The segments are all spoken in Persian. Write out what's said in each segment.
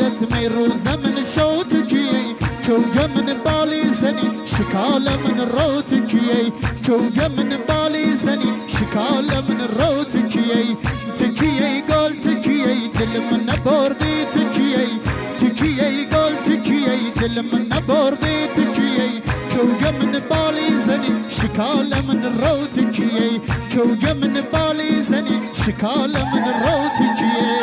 دلت می روز من شو تکیه چوگه من بالی زنی شکال من رو تکیه چوگه من بالی زنی شکال من رو تکیه تکیه گل تکیه دل من نبردی تکیه تکیه گل تکیه دل من نبردی تکیه چوگه من بالی زنی شکال من رو تکیه چوگه من بالی زنی شکال من رو تکیه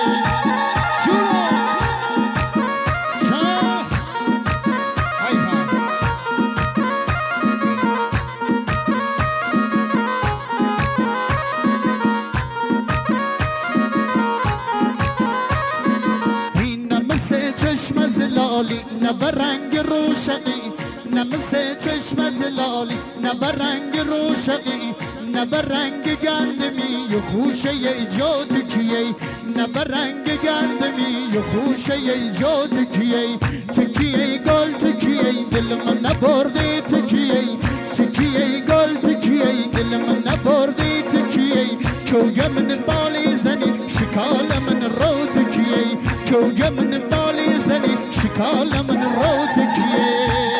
نه برنگ روشنی نه مثل چشم زلالی نه برنگ روشنی نه برنگ گندمی و خوشه ایجاد کیه نه برنگ گندمی و خوشه ایجاد کیه تکیه گل تکیه دل من نبرده تکیه تکیه گل تکیه دل من نبرده تکیه چوگه من بالی زنی شکال من رو تکیه چوگه من بالی زنی شکال من رو تکیه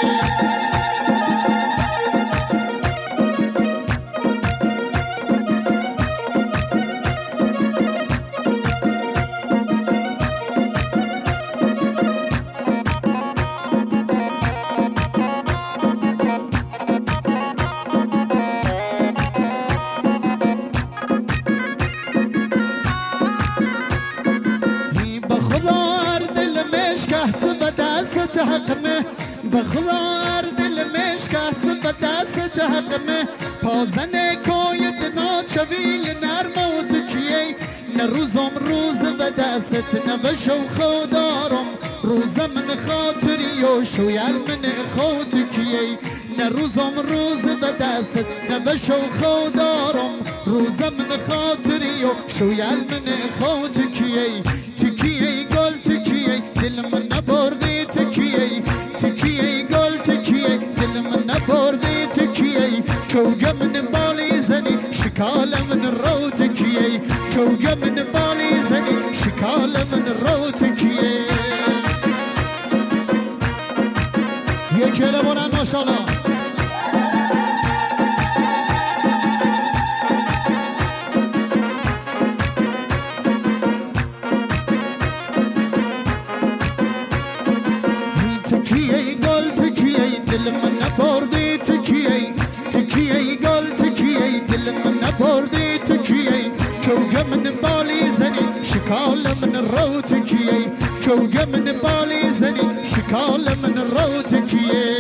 حقمه بخلار دل مشکاس بدست حقمه پازنه کوی دنا چویل نرموت کیه نه روزم روز بدست نه بشو خودارم روز من خاطری و شویل من خود کیه نه روزم روز بدست نه بشو خودارم روز من خاطری و شویل من خود کیه تکیه گل تکیه دل من نبردی تکیه تکیه گل تکیه دل من نبردی تکیه چوگه من بالی زنی شکال من رو تکیه چوگه من بالی زنی شکال من رو تکیه یک کله بلند ماشاءالله دل من نبردی تکیه تکیه گل تکیه دل من نبردی تکیه چوگه من بالی زنی شکال من رو تکیه چوگه من بالی زنی شکال من رو تکیه